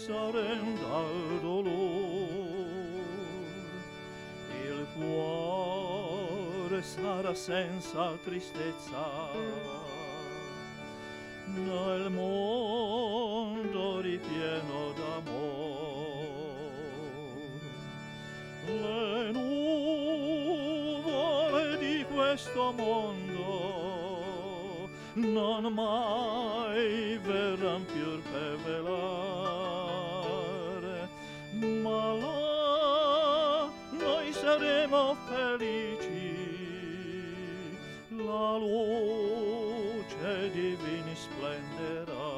s'arrenda al dolore, il cuore sarà senza tristezza, nel mondo ripieno d'amore. Le nuvole di questo mondo non mai verran più per velare, ma là noi saremo felici, la luce divina splenderà.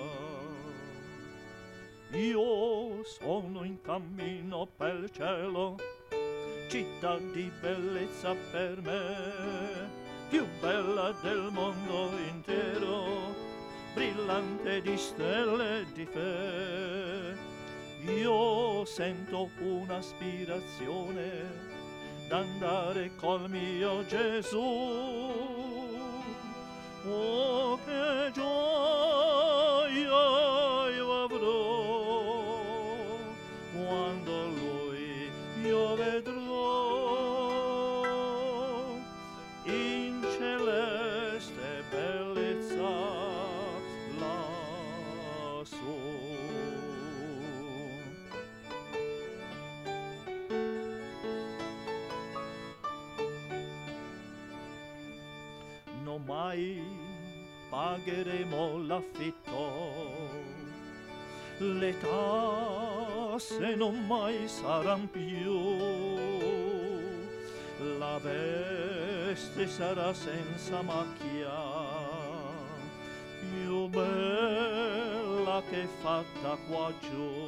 Io sono in cammino pel cielo, città di bellezza per me, più bella del mondo intero, brillante di stelle e di fe. Io sento un'aspirazione d'andare col mio Gesù. Oh, che gioia io avrò quando Lui io vedrò in celeste bellezza lassù. Non mai pagheremo l'affitto, le tasse non mai saranno più, la veste sarà senza macchia, più bella che fatta qua giù.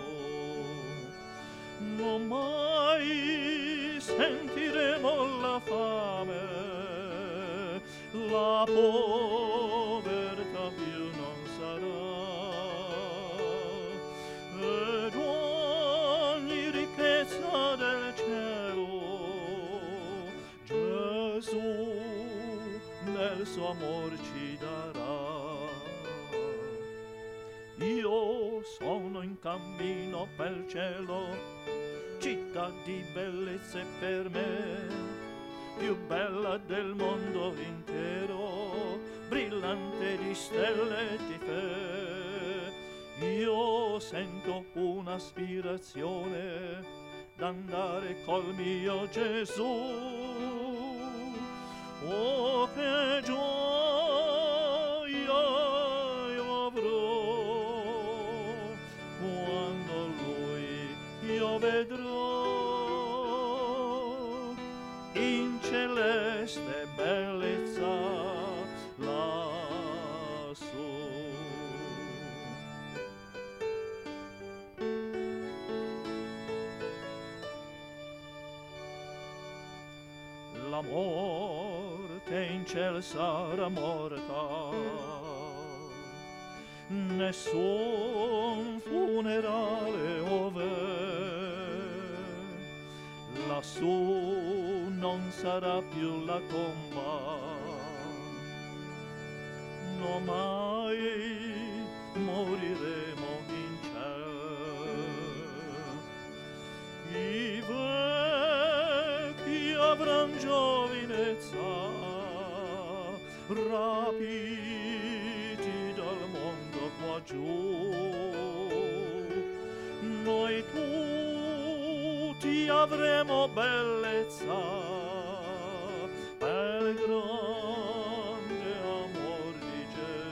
Non mai sentiremo la fame, la povertà più non sarà, ed ogni ricchezza del cielo Gesù nel suo amor ci darà. Io sono in cammino pel cielo, città di bellezze per me, più bella del mondo intero, brillante di stelle e di fe. Io sento un'aspirazione d'andare col mio Gesù. Oh, che gioia io avrò quando Lui io vedrò in celeste bellezza lassù. La morte in ciel sarà morta, nessun funerale ove, lassù non sarà più la tomba, no mai moriremo in ciel. I vecchi avran giovinezza, rapiti dal mondo qua giù, noi tutti avremo bellezza per il grande amor di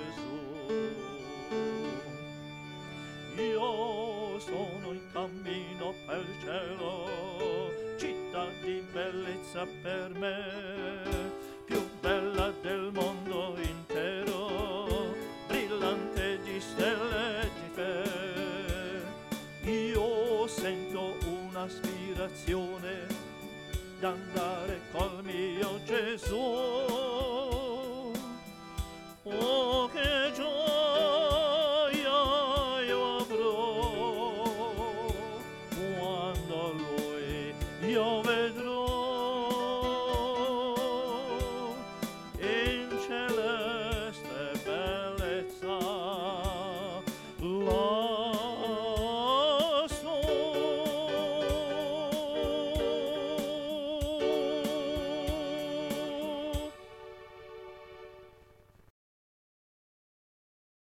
Gesù. Io sono in cammino per il cielo, città di bellezza per me, più bella del mondo intero, brillante di stelle e di fe. Io sento un'aspirazione d'andare col mio Gesù.